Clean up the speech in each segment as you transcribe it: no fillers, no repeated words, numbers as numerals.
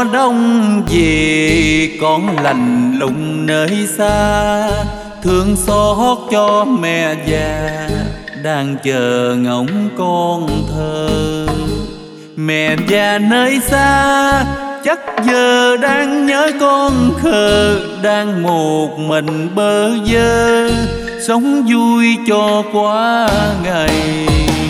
gió đông về con lạnh lùng nơi xa, thương xót cho mẹ già đang chờ ngóng con thơ. Mẹ già nơi xa chắc giờ đang nhớ con khờ, đang một mình bơ vơ sống vui cho qua ngày.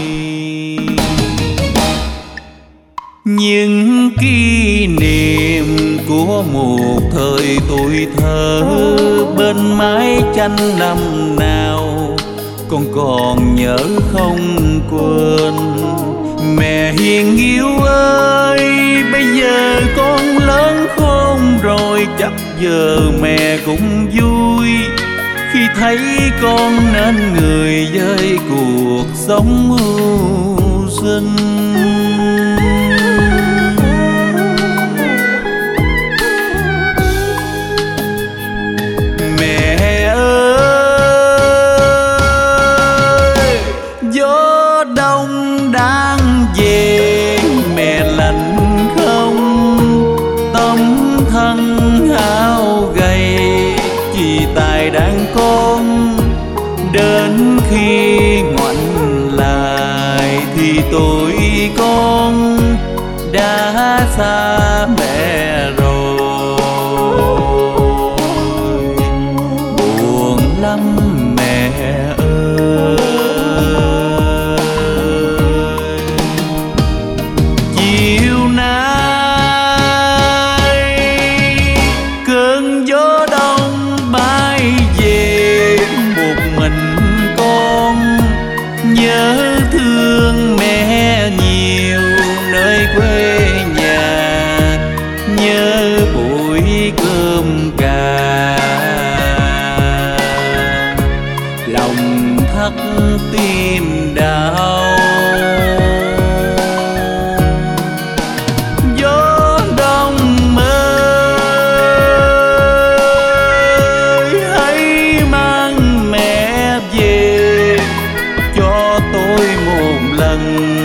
Những kỷ niệm của một thời tuổi thơ bên mái tranh năm nào con còn nhớ không quên. Mẹ hiền yêu ơi, bây giờ con lớn khôn rồi, chắc giờ mẹ cũng vui khi thấy con nên người với cuộc sống mưu sinh. Mẹ ơi, gió đông đang về, mẹ lạnh không tấm thân hao gầy, chỉ tài đang con đến khi ngoảnh lại thì tuổi con đã xa mẹ rồi. Buồn lắm mẹ ơi, chiều nay cơn gió đông bay về, một mình con nhớ thương mẹ nhiều nơi quê nhà, nhớ buổi cơm cà lòng thắt tim đau. Gió đông ơi, hãy mang mẹ về cho tôi một lần,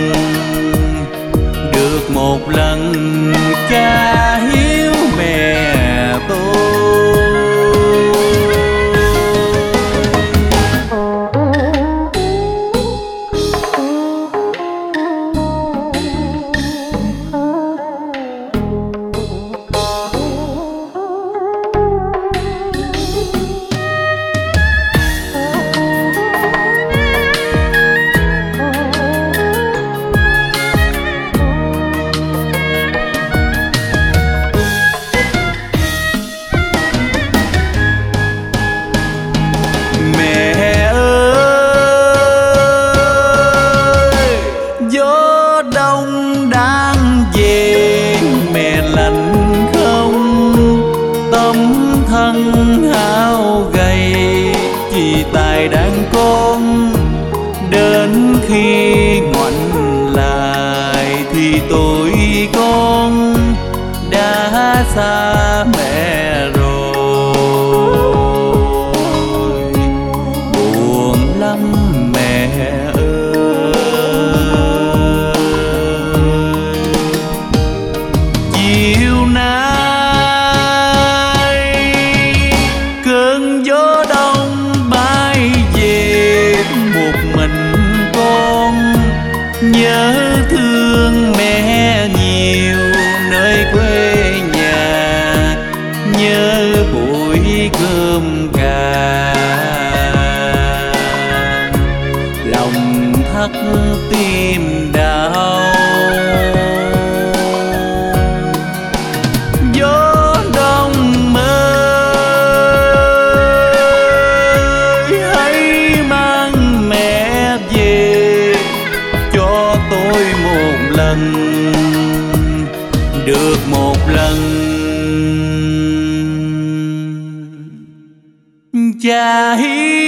được một lần cha hiếu mẹ tôi. Gió đông đang về, mẹ lạnh không tấm thân hao gầy, chỉ tài đang con đến khi ngoảnh lại thì tuổi con đã xa mẹ rồi. Buồn lắm mẹ ơi, chiều nay cơn gió đông bay về, một mình con nhớ thương mẹ nhiều nơi quê nhà, nhớ buổi cơm cà lòng thắt tim đau. Gió đông ơi, hãy mang mẹ về cho tôi một lần, được một lần cha hiếu